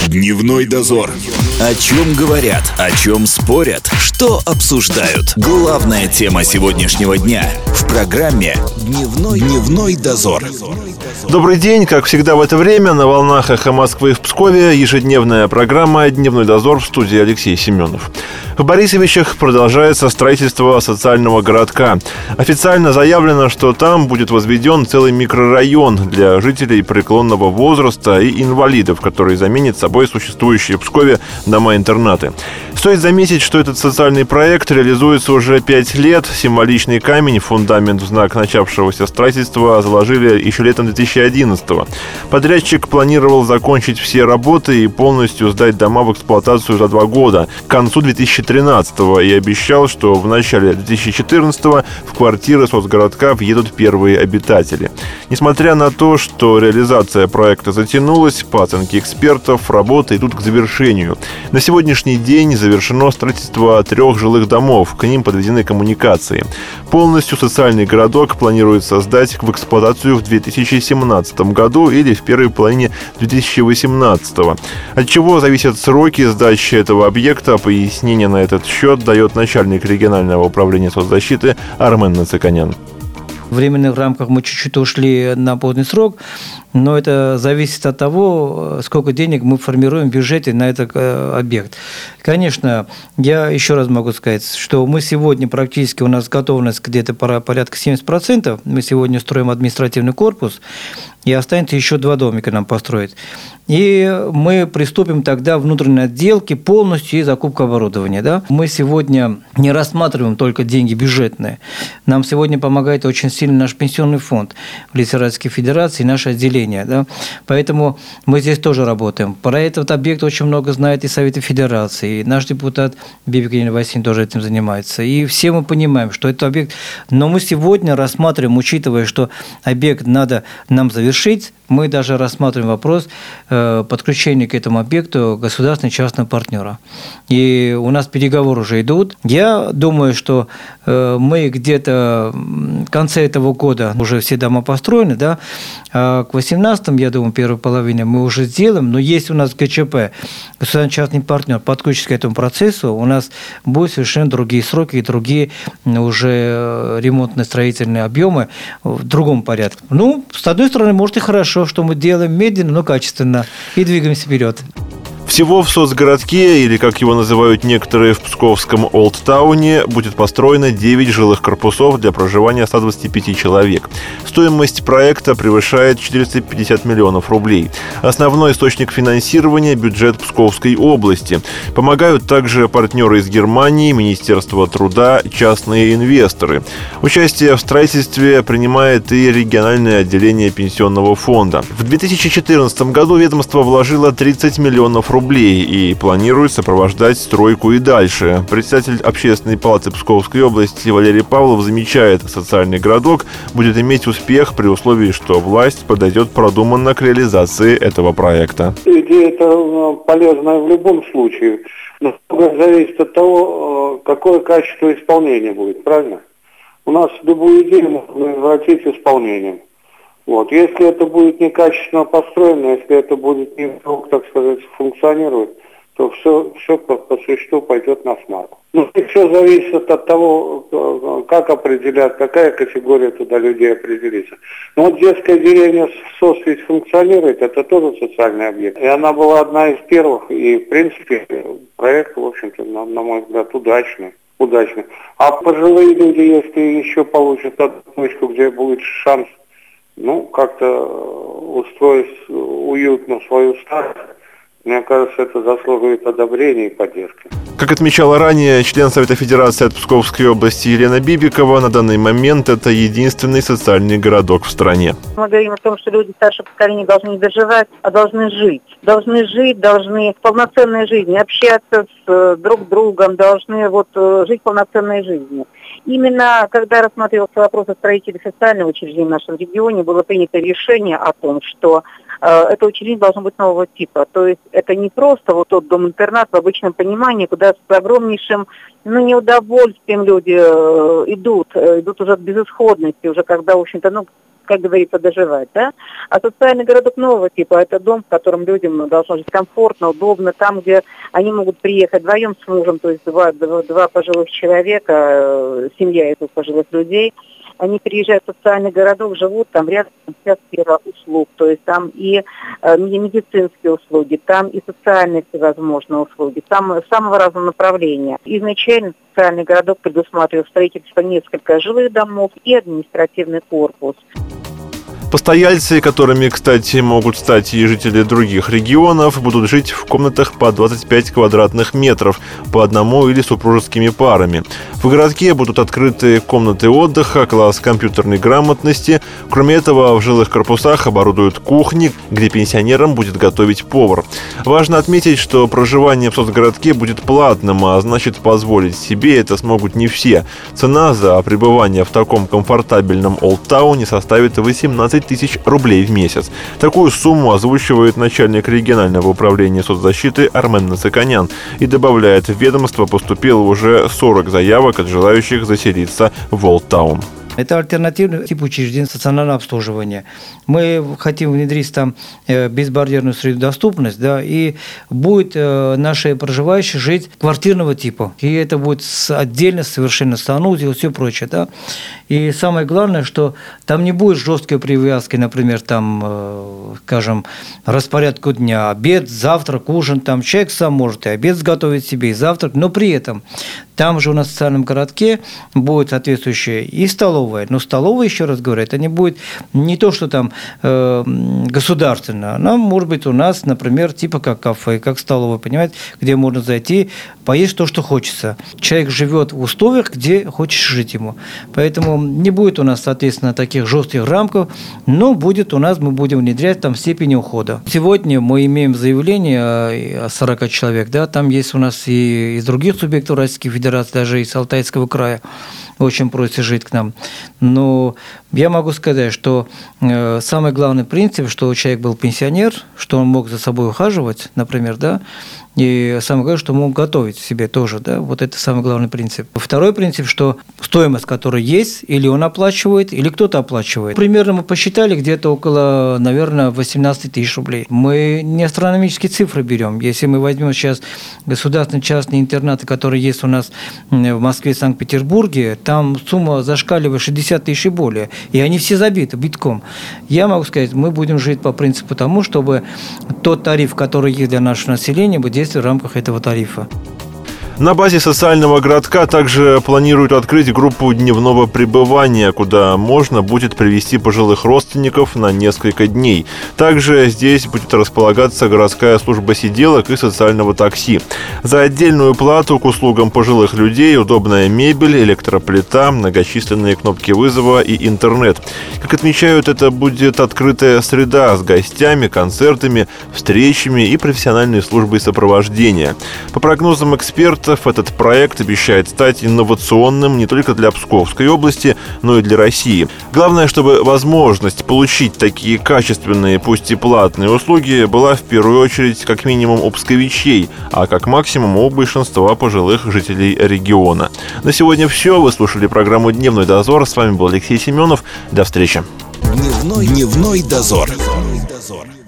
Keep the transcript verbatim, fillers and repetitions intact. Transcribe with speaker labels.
Speaker 1: Дневной дозор. О чем говорят, о чем спорят, что обсуждают. Главная тема сегодняшнего дня в программе «Дневной, Дневной дозор».
Speaker 2: Добрый день, как всегда в это время на волнах «Эхо Москвы» в Пскове ежедневная программа «Дневной дозор», в студии Алексей Семенов. В Борисовичах продолжается строительство социального городка. Официально заявлено, что там будет возведен целый микрорайон для жителей преклонного возраста и инвалидов, который заменит собой существующие в Пскове дома-интернаты. Стоит заметить, что этот социальный проект реализуется уже пять лет. Символичный камень, фундамент в знак начавшегося строительства заложили еще летом две тысячи одиннадцатого. Подрядчик планировал закончить все работы и полностью сдать дома в эксплуатацию за два года, к концу две тысячи тринадцатого, и обещал, что в начале две тысячи четырнадцатого в квартиры соцгородка въедут первые обитатели. Несмотря на то, что реализация проекта затянулась, по оценке экспертов, работы идут к завершению. На сегодняшний день завершено строительство трех жилых домов, к ним подведены коммуникации. Полностью социальный городок планируется сдать в эксплуатацию в две тысячи семнадцатом году или в первой половине две тысячи восемнадцатого. От чего зависят сроки сдачи этого объекта, пояснение на этот счет дает начальник регионального управления соцзащиты Армен Нациканян.
Speaker 3: В временных рамках мы чуть-чуть ушли на поздний срок, но это зависит от того, сколько денег мы формируем в бюджете на этот объект. Конечно, я еще раз могу сказать, что мы сегодня практически, у нас готовность где-то порядка семьдесят процентов, мы сегодня строим административный корпус, и останется еще два домика нам построить. И мы приступим тогда к внутренней отделке полностью и закупка оборудования. Да? Мы сегодня не рассматриваем только деньги бюджетные. Нам сегодня помогает очень сильно наш пенсионный фонд в лице Российской Федерации и наше отделение. Да? Поэтому мы здесь тоже работаем. Про этот объект очень много знает и Совет Федерации, и наш депутат Бибик Елена Васильевна тоже этим занимается. И все мы понимаем, что это объект... Но мы сегодня рассматриваем, учитывая, что объект надо нам завершить, мы даже рассматриваем вопрос подключения к этому объекту государственного и частного партнера. И у нас переговоры уже идут. Я думаю, что мы где-то в конце этого года уже все дома построены, да, а к восемнадцатому, я думаю, первой половине мы уже сделаем, но есть у нас ГЧП, государственный частный партнер, подключится к этому процессу, у нас будут совершенно другие сроки и другие уже ремонтно-строительные объемы в другом порядке. Ну, с одной стороны, может и хорошо, что мы делаем медленно, но качественно и двигаемся вперед.
Speaker 2: Всего в соцгородке, или как его называют некоторые в псковском Олдтауне, будет построено девять жилых корпусов для проживания ста двадцати пяти человек. Стоимость проекта превышает четыреста пятьдесят миллионов рублей. Основной источник финансирования – бюджет Псковской области. Помогают также партнеры из Германии, Министерство труда, частные инвесторы. Участие в строительстве принимает и региональное отделение пенсионного фонда. В две тысячи четырнадцатом году ведомство вложило тридцать миллионов рублей и планирует сопровождать стройку и дальше. Председатель Общественной палаты Псковской области Валерий Павлов замечает, социальный городок будет иметь успех при условии, что власть подойдет продуманно к реализации этого проекта.
Speaker 4: Идея это полезная в любом случае, но зависит от того, какое качество исполнения будет, правильно? У нас любую идею можно превратить в исполнение. Вот. Если это будет некачественно построено, если это будет не вдруг, так сказать, функционировать, то все, все по, по существу пойдет на смарку. Ну, и все зависит от того, как определят, какая категория туда людей определится. Но вот детская деревня СОС ведь функционирует, это тоже социальный объект. И она была одна из первых, и в принципе проект, в общем-то, на, на мой взгляд, удачный. удачный. А пожилые люди, если еще получат одну точку, где будет шанс ну, как-то устроить уютно свою старость, мне кажется, это заслуживает одобрения и поддержки.
Speaker 2: Как отмечала ранее член Совета Федерации от Псковской области Елена Бибикова, на данный момент это единственный социальный городок в стране. Мы
Speaker 5: говорим о том, что люди старшего поколения должны не доживать, а должны жить. Должны жить, должны полноценной жизнью, общаться с друг другом, должны вот, жить полноценной жизнью. Именно когда рассматривался вопрос о строителе социального учреждения в нашем регионе, было принято решение о том, что э, это учреждение должно быть нового типа. То есть это не просто вот тот дом-интернат в обычном понимании, куда с огромнейшим ну, неудовольствием люди э, идут, э, идут уже от безысходности, уже когда, в общем-то, ну, как говорится, доживать, да? А социальный городок нового типа – это дом, в котором людям должно жить комфортно, удобно, там, где они могут приехать вдвоем с мужем, то есть два, два, два пожилых человека, семья этих пожилых людей. Они приезжают в социальный городок, живут там рядом, вся сфера услуг, то есть там и э, медицинские услуги, там и социальные всевозможные услуги, там самого разного направления. Изначально социальный городок предусматривал строительство нескольких жилых домов и административный корпус.
Speaker 2: Постояльцы, которыми, кстати, могут стать и жители других регионов, будут жить в комнатах по двадцать пять квадратных метров, по одному или супружескими парами. В городке будут открыты комнаты отдыха, класс компьютерной грамотности. Кроме этого, в жилых корпусах оборудуют кухни, где пенсионерам будет готовить повар. Важно отметить, что проживание в соцгородке будет платным, а значит, позволить себе это смогут не все. Цена за пребывание в таком комфортабельном олдтауне составит восемнадцать тысяч рублей в месяц. Такую сумму озвучивает начальник регионального управления соцзащиты Армен Нациканян и добавляет, в ведомство поступило уже сорок заявок от желающих заселиться в олдтаун.
Speaker 3: Это альтернативный тип учреждений стационарного обслуживания. Мы хотим внедрить там безбарьерную среду доступность, да, и будет наши проживающие жить квартирного типа. И это будет отдельно совершенно санузел и все прочее. Да. И самое главное, что там не будет жесткой привязки, например, там, скажем, распорядку дня, обед, завтрак, ужин. Там человек сам может и обед сготовить себе, и завтрак, но при этом там же у нас в социальном городке будет соответствующая и столовая. Но столовая, еще раз говорю, это не будет не то, что там э, государственная. Она может быть у нас, например, типа как кафе, как столовая, понимаете, где можно зайти, поесть то, что хочется. Человек живет в условиях, где хочешь жить ему. Поэтому не будет у нас, соответственно, таких жестких рамков, но будет у нас, мы будем внедрять там степень ухода. Сегодня мы имеем заявление о сорока человек, да, там есть у нас и из других субъектов Российской Федерации, даже из Алтайского края, очень просят жить к нам. Но я могу сказать, что э, самый главный принцип, что человек был пенсионер, что он мог за собой ухаживать, например, да, и самое главное, что мог готовить себе тоже, да, вот это самый главный принцип. Второй принцип, что стоимость, которая есть, или он оплачивает, или кто-то оплачивает. Примерно мы посчитали где-то около, наверное, восемнадцать тысяч рублей. Мы не астрономические цифры берем. Если мы возьмем сейчас государственные частные интернаты, которые есть у нас в Москве и Санкт-Петербурге, там сумма зашкаливает шестьдесят тысяч и более. И они все забиты битком. Я могу сказать, мы будем жить по принципу тому, чтобы тот тариф, который есть для нашего населения, будет действовать в рамках этого тарифа.
Speaker 2: На базе социального городка также планируют открыть группу дневного пребывания, куда можно будет привезти пожилых родственников на несколько дней. Также здесь будет располагаться городская служба сиделок и социального такси. За отдельную плату к услугам пожилых людей удобная мебель, электроплита, многочисленные кнопки вызова и интернет. Как отмечают, это будет открытая среда с гостями, концертами, встречами и профессиональной службой сопровождения. По прогнозам экспертов, этот проект обещает стать инновационным не только для Псковской области, но и для России. Главное, чтобы возможность получить такие качественные, пусть и платные услуги была в первую очередь как минимум у псковичей, а как максимум у большинства пожилых жителей региона. На сегодня все. Вы слушали программу «Дневной дозор». С вами был Алексей Семенов. До встречи.
Speaker 1: Дневной, дневной дозор. Дневной дозор.